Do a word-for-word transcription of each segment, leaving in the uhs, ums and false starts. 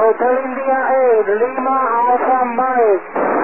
Hotel India eight, Lima Alpha Mike.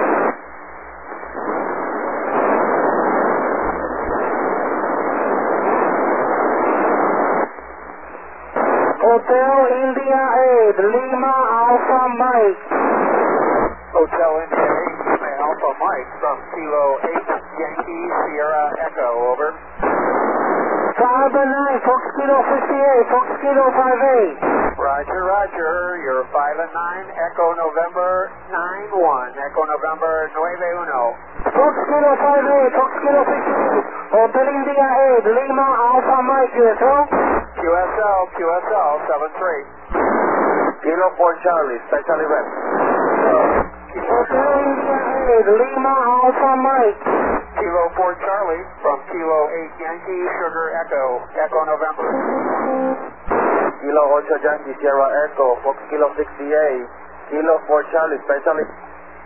Hotel India eight, Lima Alpha Mike. Hotel India eight, Lima Alpha Mike from Kilo eight, Yankee Sierra Echo, over. five and nine, Fox Kilo fifty-eight, Fox Kilo five eight. Roger, roger, you're five and nine, Echo November nine one, Echo November nueve uno. Fox Kilo five eight, Fox Kilo fifty-eight, Hotel India eight, Lima Alpha Mike, Q S L. Q S L, Q S L, seven three. Kilo four Charlie, special event. Hotel India eight, Lima Alpha Mike. Kilo four Charlie from Kilo eight Yankee Sugar Echo, Echo November. Kilo eight Yankee Sierra Echo, Fox Kilo sixty-eight, Kilo four Charlie, special event.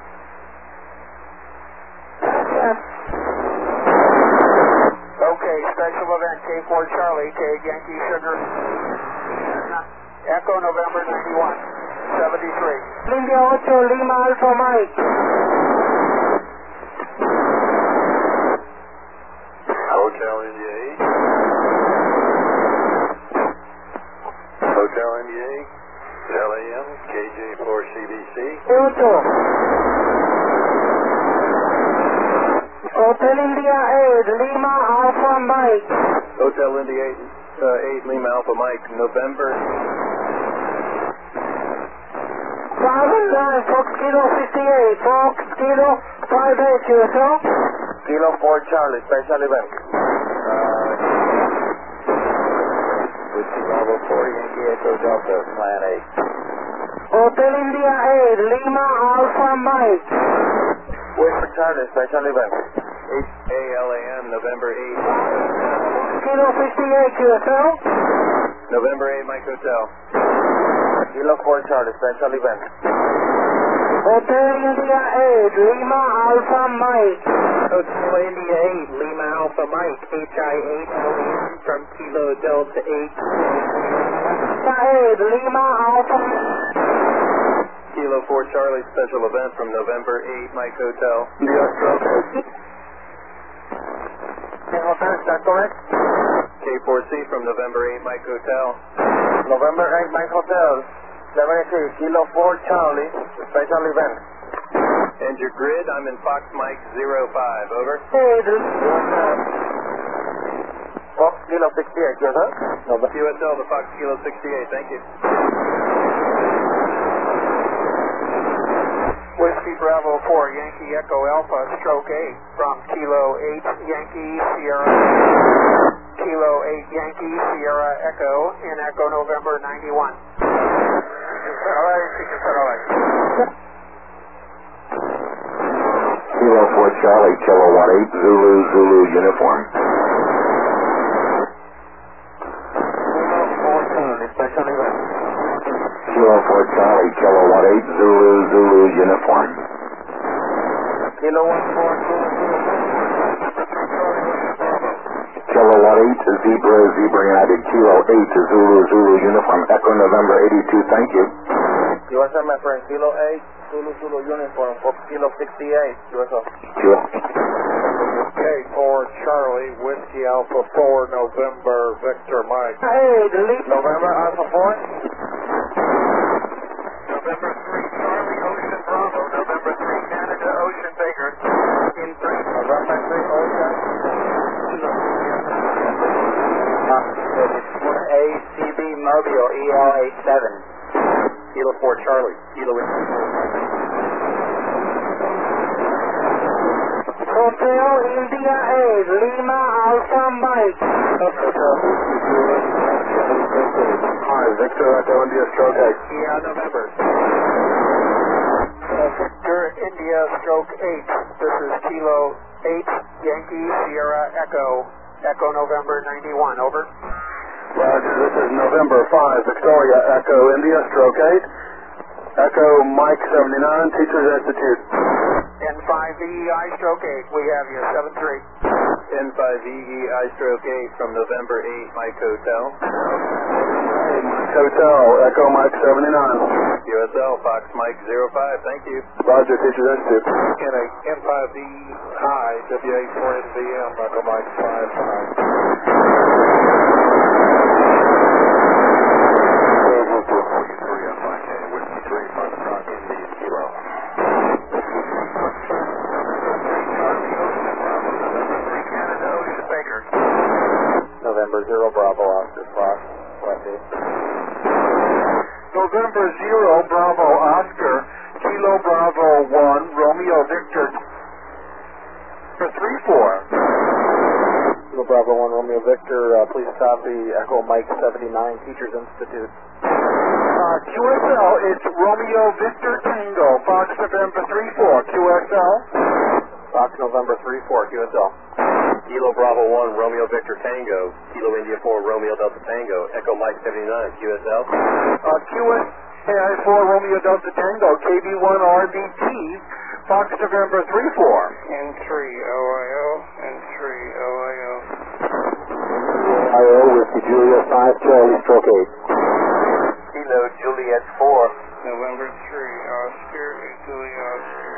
Okay, special event, K four Charlie, K Yankee Sugar, Echo November ninety-one, seventy-three. India eight, Lima Alpha Mike. Hotel India eight. Hotel India eight, L A M, K J four C B C. eight. Hotel India eight, Lima Alpha Mike. Hotel India eight, uh, eight Lima Alpha Mike, November. five and nine, Fox Kilo fifty-eight, Fox Kilo five eight, Q S L. Kilo four Charlie, special event. Uh, Whiskey Bravo four, Yankee Echo Delta, Plan eight. Hotel India eight, Lima Alpha Mike. Whiskey Charlie, special event. eight A L A M, November eight. Kilo fifty-eight, Q S L. November eight, Mike Hotel. Kilo four Charlie, special event. Hotel India eight, Lima Alpha Mike. Hotel India eight, Lima Alpha Mike, H I eight L E M from Kilo Delta eight. eight, Lima Alpha. Kilo four Charlie, special event from November eight, Mike Hotel. Hotel, is that correct? K four C from November eight, Mike Hotel. November eight, Mike Hotel. seventy-three, Kilo four Charlie, special event. And your grid, I'm in Fox Mike zero five, over. eight, Fox Kilo sixty-eight, Q S L? Q S L to Fox Kilo sixty-eight, thank you. Whiskey Bravo four, Yankee Echo Alpha, stroke eight, from Kilo eight Yankee Sierra, Kilo eight Yankee Sierra Echo, in Echo November ninety-one. Kilo four Charlie, Kilowatt eight, Zulu, Zulu uniform. Special event. Kilo four Charlie, Kilowatt eight, Zulu, Zulu uniform. Kilo one four Zulu. Kilowatt eight, Zebra, Zebra United, Kilo eight, Zulu, Zulu uniform, Echo November eighty-two, thank you. U S M, my friend, Kilo eight, Zulu, Zulu uniform, Fox Kilo sixty-eight, U S O. K four Charlie, Whiskey Alpha four, November, Victor Mike. eight, Lima. November Alpha four. November three, Charlie Ocean Bravo, November three, Canada Ocean Baker, in three. November three, Ocean. A C B Mobile, E L A seven. Kilo four Charlie, Kilo Hotel India eight, Lima Alpha Mike. Hi, Victor Echo India Stroke eight. Yeah, November. Victor India Stroke eight. This is Kilo eight Yankee Sierra Echo, Echo November ninety-one, over. Roger, this is November five, Victoria Echo India Stroke eight. Echo Mike seventy-nine, Teacher's Institute. N five E E I Stroke eight, we have you, seven three. N five E E I Stroke eight from November eight, Mike Hotel. Mike Hotel, Echo Mike seventy-nine. Q S L, Fox Mike zero five, thank you. Roger, Teachers Institute. In a M five B high, W A four N V M, Echo Mike five five. three on Mike A, Whiskey three, Foxtrot, India, Kilo. November zero, Bravo, Oscar, Fox, Wendy. November zero, Bravo, Oscar, Kilo Bravo one, Romeo Victor three four. Kilo Bravo one, Romeo Victor, uh, please copy Echo Mike seventy-nine, Teachers Institute. Uh, Q S L, it's Romeo Victor Tango, Fox November three four, Q S L. Fox November three four, Q S L. Kilo Bravo one, Romeo Victor Tango, Kilo India four, Romeo Delta Tango, Echo Mike seventy-nine, Q S L. Uh, Q S K I four, Romeo Delta Tango, K B one R B T, Fox November three four. N three O I O, N three O I O. I O, Whiskey Juliet five, Charlie, stroke eight. Kilo Juliet four. November three, Oscar, Italy, Oscar.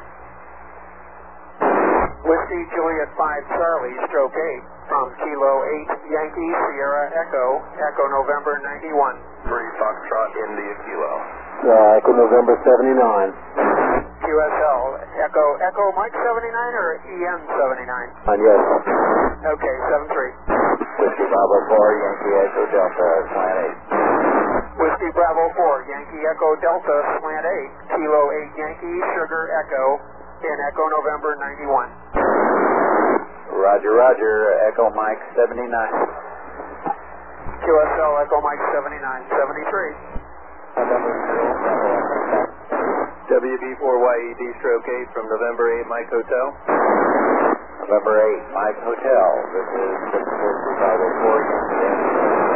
Whiskey Juliet five, Charlie, stroke eight, from Kilo eight, Yankee, Sierra, Echo, Echo November ninety-one. three, Foxtrot, India, Kilo. Uh, Echo November seventy-nine. Q S L, Echo, Echo Mike seventy-nine or E N seventy-nine? Uh, yes. Okay, seven three. Whiskey Bravo four, Yankee Echo Delta, slant eight. Whiskey Bravo four, Yankee Echo Delta, slant eight, Kilo eight, Yankee, Sugar, Echo, in Echo November ninety-one. Roger, Roger, Echo Mike seventy-nine. Q S L, Echo Mike seventy-nine, seventy-three. W B four Y E D stroke eight from November eight, Mike Hotel. November eight, Mike Hotel. This is Whiskey Bravo four, Yankee.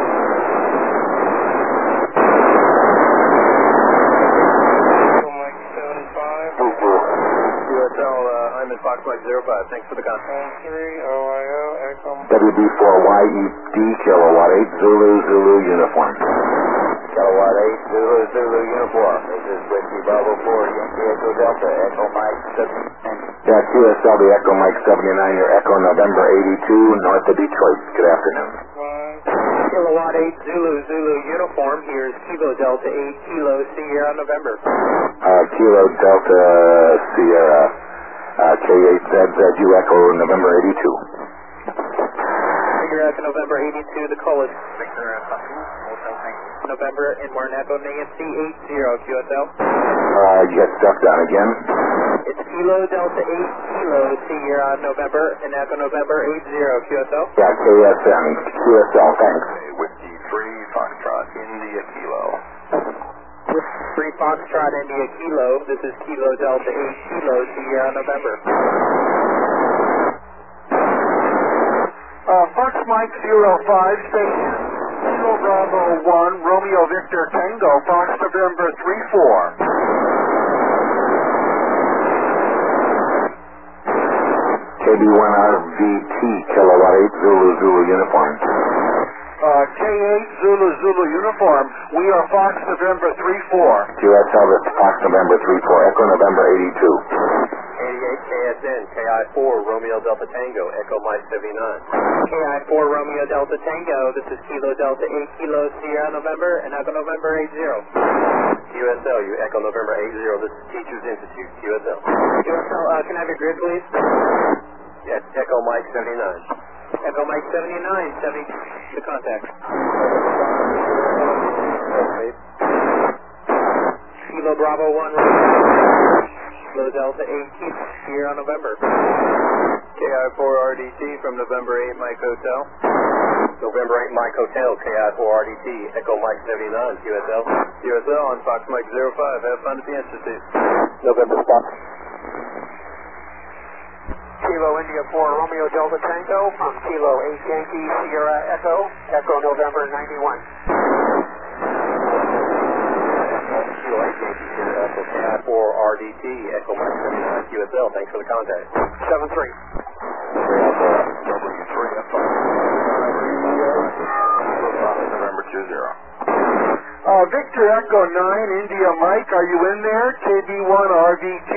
Mike seventy-five. Q S L, uh, I'm in Fox Mike zero five. Thanks for the contact. N three O I O, Echo. W B four Y E D, Kilowatt eight, Zulu, Zulu, Uniform. Kilowatt eight, Zulu, Zulu, Uniform. This is Whiskey Bravo four, Yankee Echo Delta, Echo Mike seventy-nine. Yeah, Q S L, the Echo Mike seventy-nine, your Echo November eighty-two, north of Detroit. Good afternoon. Kilowatt eight, Zulu, Zulu, Uniform. Here's Kilo Delta eight, Kilo Sierra November. Uh, Kilo Delta Sierra, uh, K eight Z Z U Echo November eighty-two. Figure Echo November eighty-two, the call is November, and we're in Echo Nancy eight zero, Q S L. Uh, you got stuff down again? It's Kilo Delta eight, Kilo Sierra November, and Echo November eight zero, Q S L. Yeah, K S M, Q S L, thanks. Whiskey three, Foxtrot, India, Kilo. three Foxtrot India Kilo, this is Kilo Delta eight, Kilo Sierra November. Uh, Fox Mike zero five, station Kilo Bravo one, Romeo Victor Tango, Fox November three four. K B one R V T, Kilowatt eight, Zulu, Zulu, Uniform. Uh, K eight, Zulu, Zulu, Uniform. We are Fox November three four. Q S L, that's Fox November three four, Echo November eighty-two. eighty-eight K S N, K I four, Romeo Delta Tango, Echo Mike seventy-nine. K I four Romeo Delta Tango, this is Kilo Delta eight, Kilo Sierra November, and Echo November eight zero. Q S L, you Echo November eight zero, this is Teachers Institute, Q S L. Q S L, uh, can I have your grid, please? Yes, Echo Mike seventy-nine. Echo Mike seventy-nine, seventy, the contact. Kilo Bravo one, Kilo Delta eight, Sierra November. K I four R D T from November eight, Mike Hotel. November eight, Mike Hotel, K I four R D T, Echo Mike seventy-nine, Q S L. Q S L on Fox Mike zero five, have fun at the Institute. November Fox. Kilo India four Romeo Delta Tango from Kilo eight Yankee Sierra Echo, Echo November ninety-one. Kilo eight Yankee Sierra Echo, K I four R D T, Echo Mike seventy-nine, Q S L. Thanks for the contact. seven three. W three, November two zero. Uh, Uh, Victor Echo nine, India Mike, are you in there? K B one R V T.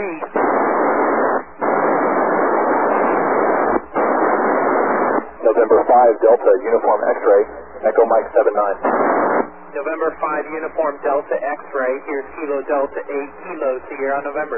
November five, Delta, Uniform X-Ray, Echo Mike seven nine. November five, Uniform Delta X-Ray, here's Kilo Delta eight, Kilo Sierra November.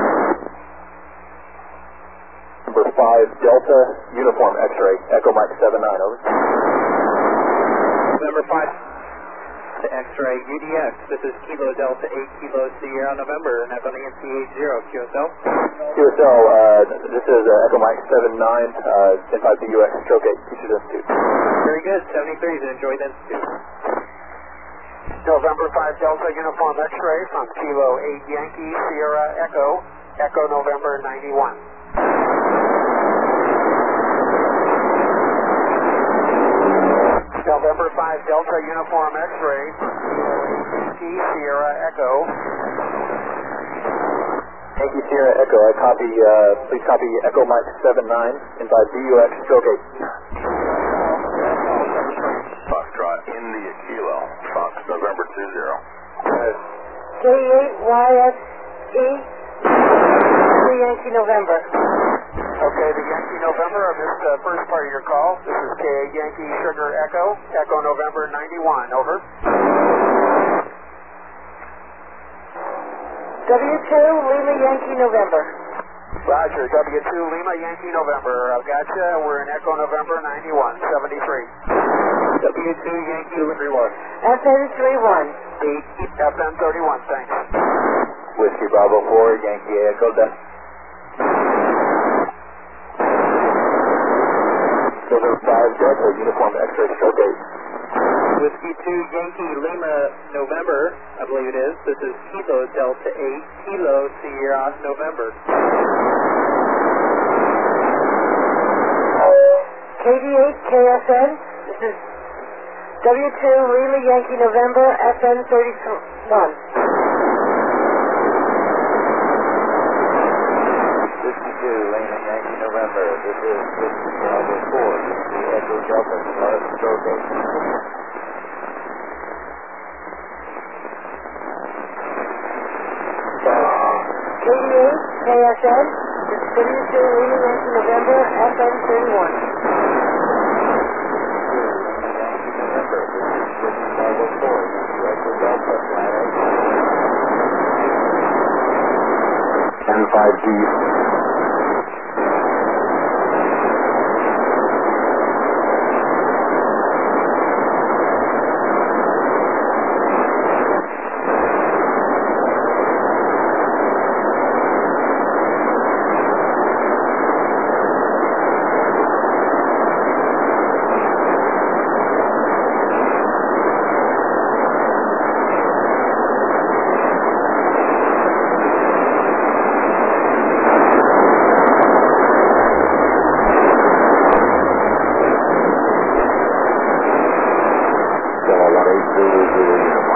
Number five, Delta, Uniform X-Ray, Echo Mike seven nine, over. November five, X-Ray, U D X, this is Kilo Delta eight, Kilo Sierra November, and Echo Nancy eight zero, Q S L. Q S L, uh, this is uh, Echo Mike seven nine, uh, ten five B U X, stroke eight, Teachers Institute. Very good, seventy-threes, enjoy the Institute. November five, Delta, Uniform X-Ray from Kilo eight, Yankee, Sierra, Echo, Echo November ninety-one. November five, Delta, Uniform X-Ray, Yankee, Sierra, Echo. Yankee, Sierra, Echo, I copy, uh, please copy Echo Mike seven nine, ten five B U X, stroke eight. Foxtrot, India Kilo, Fox November two zero. K eight Y S E, Yankee November. Okay, the Yankee November, I missed the first part of your call. This is K eight Yankee Sugar Echo, Echo November ninety-one, over. W two Lima Yankee November. Roger, W two Lima Yankee November, I've got you. We're in Echo November ninety-one, seventy-three. W two Yankee thirty-one. F N thirty-one. F N thirty-one, thanks. Whiskey Bravo four, Yankee Echo, Delta. November five, Delta, Uniform X-Ray, stroke eight. Whiskey two Yankee Lima November, I believe it is. This is Kilo Delta eight, Kilo Sierra November. K D eight K S N. This is W two Lima Yankee November, F N thirty-one. fifty-two, Lima Yankee November. This is Whiskey Bravo four, Echo Delta, stroke eight. K D eight K S N. This is W two Lima Yankee November, F N thirty-one. ten five D. Zulu Zulu Uniform.